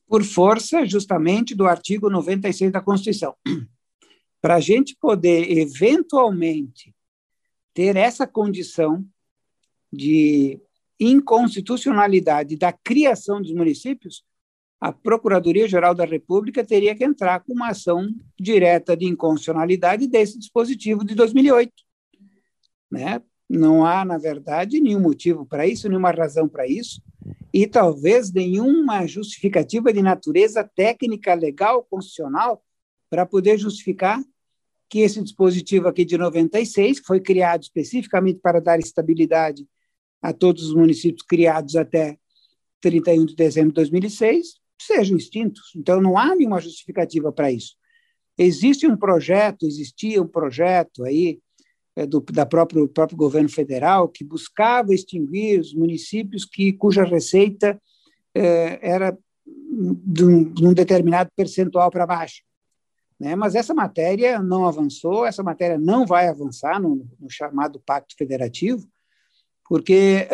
Por força, justamente, do artigo 96 da Constituição. Para a gente poder, eventualmente, ter essa condição de inconstitucionalidade da criação dos municípios, a Procuradoria-Geral da República teria que entrar com uma ação direta de inconstitucionalidade desse dispositivo de 2008. Né? Não há, na verdade, nenhum motivo para isso, nenhuma razão para isso, e talvez nenhuma justificativa de natureza técnica, legal, constitucional, para poder justificar que esse dispositivo aqui de 96, que foi criado especificamente para dar estabilidade a todos os municípios criados até 31 de dezembro de 2006, sejam extintos. Então, não há nenhuma justificativa para isso. Existia um projeto aí do próprio governo federal que buscava extinguir os municípios cuja receita era de um determinado percentual para baixo. Né? Mas essa matéria não avançou, essa matéria não vai avançar no chamado Pacto Federativo, porque,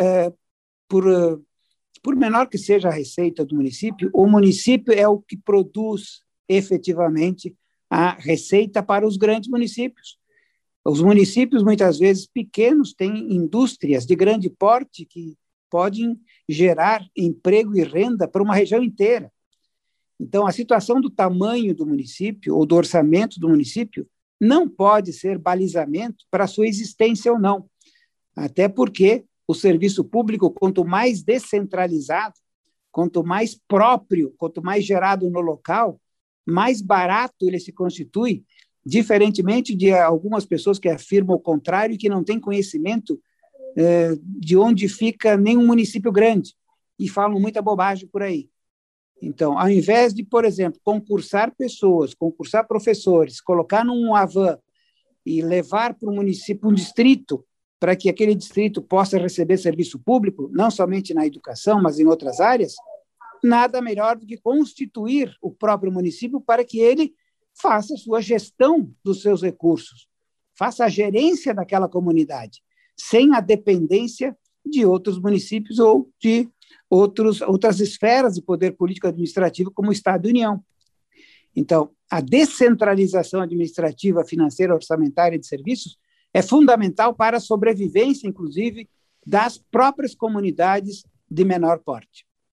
por menor que seja a receita do município, o município é o que produz efetivamente a receita para os grandes municípios. Os municípios, muitas vezes pequenos, têm indústrias de grande porte que podem gerar emprego e renda para uma região inteira. Então, a situação do tamanho do município ou do orçamento do município não pode ser balizamento para a sua existência ou não. Até porque o serviço público, quanto mais descentralizado, quanto mais próprio, quanto mais gerado no local, mais barato ele se constitui, diferentemente de algumas pessoas que afirmam o contrário e que não têm conhecimento de onde fica nenhum município grande e falam muita bobagem por aí. Então, ao invés de, por exemplo, concursar pessoas, concursar professores, colocar num avan e levar para um município, um distrito, para que aquele distrito possa receber serviço público, não somente na educação, mas em outras áreas, nada melhor do que constituir o próprio município para que ele faça a sua gestão dos seus recursos, faça a gerência daquela comunidade, sem a dependência de outros municípios ou de outras esferas de poder político administrativo, como o Estado e a União. Então, a descentralização administrativa, financeira, orçamentária e de serviços é fundamental para a sobrevivência, inclusive, das próprias comunidades de menor porte.